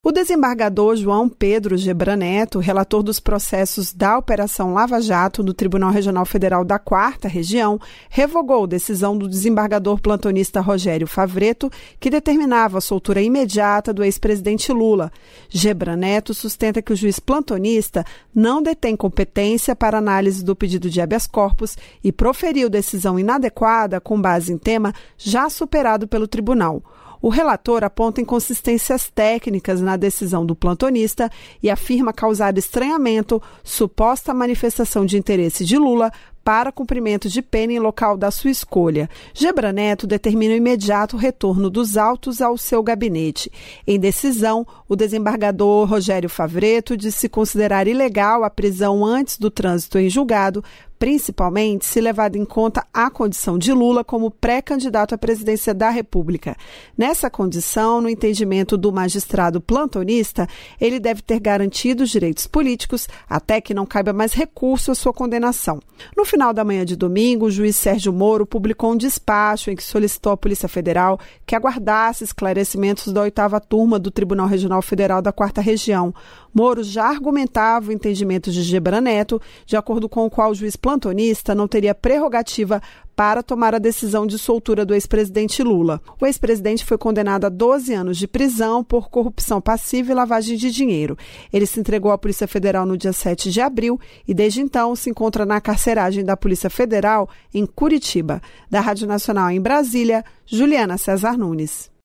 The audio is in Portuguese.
O desembargador João Pedro Gebran Neto, relator dos processos da Operação Lava Jato no Tribunal Regional Federal da 4ª Região, revogou decisão do desembargador plantonista Rogério Favretto, que determinava a soltura imediata do ex-presidente Lula. Gebran Neto sustenta que o juiz plantonista não detém competência para análise do pedido de habeas corpus e proferiu decisão inadequada com base em tema já superado pelo tribunal. O relator aponta inconsistências técnicas na decisão do plantonista e afirma causar estranhamento suposta manifestação de interesse de Lula para cumprimento de pena em local da sua escolha. Gebran Neto determina o imediato retorno dos autos ao seu gabinete. Em decisão, o desembargador Rogério Favretto disse considerar ilegal a prisão antes do trânsito em julgado, principalmente se levado em conta a condição de Lula como pré-candidato à presidência da República. Nessa condição, no entendimento do magistrado plantonista, ele deve ter garantido os direitos políticos até que não caiba mais recurso à sua condenação. No final da manhã de domingo, o juiz Sérgio Moro publicou um despacho em que solicitou à Polícia Federal que aguardasse esclarecimentos da 8ª turma do Tribunal Regional Federal da 4ª Região. Moro já argumentava o entendimento de Gebran Neto, de acordo com o qual o juiz plantonista não teria prerrogativa para tomar a decisão de soltura do ex-presidente Lula. O ex-presidente foi condenado a 12 anos de prisão por corrupção passiva e lavagem de dinheiro. Ele se entregou à Polícia Federal no dia 7 de abril e, desde então, se encontra na carceragem da Polícia Federal em Curitiba. Da Rádio Nacional em Brasília, Juliana César Nunes.